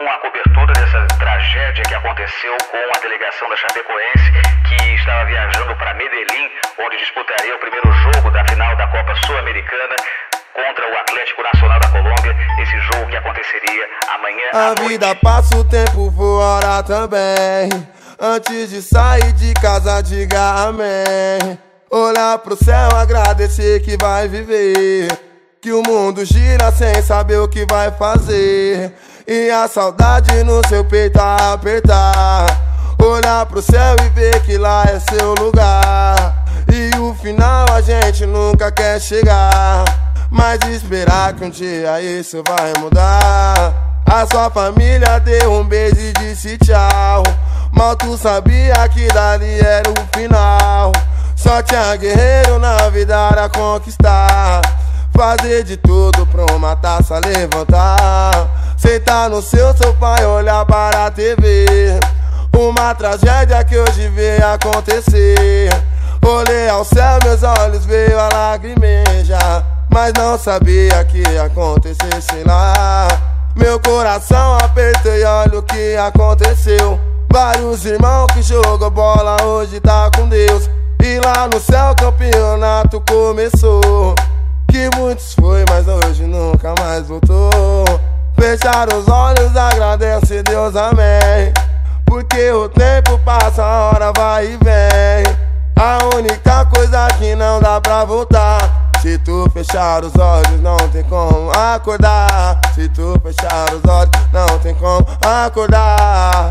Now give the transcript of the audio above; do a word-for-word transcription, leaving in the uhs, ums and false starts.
a cobertura dessa tragédia que aconteceu com a delegação da Chapecoense, que estava viajando para Medellín, onde disputaria o primeiro jogo da final da Copa Sul-Americana contra o Atlético Nacional da Colômbia, esse jogo que aconteceria amanhã à noite. A vida passa, o tempo voa, hora também. Antes de sair de casa, diga amém. Olhar pro céu, agradecer que vai viver, que o mundo gira sem saber o que vai fazer, e a saudade no seu peito a apertar. Olhar pro céu e ver que lá é seu lugar, e o final a gente nunca quer chegar, mas esperar que um dia isso vai mudar. A sua família deu um beijo e disse tchau, mal tu sabia que dali era o final. Só tinha guerreiro na vida era conquistar, fazer de tudo pra uma taça levantar, sentar no seu sofá e olhar para a T V. Uma tragédia que hoje veio acontecer. Olhei ao céu, meus olhos veio a lagrimejar, mas não sabia que ia acontecer lá. Meu coração apertou e olha o que aconteceu. Vários irmãos que jogam bola hoje tá com Deus, e lá no céu o campeonato começou. Que muitos foi, mas hoje nunca mais voltou. Fechar os olhos, agradece Deus, amém, porque o tempo passa, a hora vai e vem. A única coisa que não dá pra voltar, se tu fechar os olhos não tem como acordar. Se tu fechar os olhos não tem como acordar.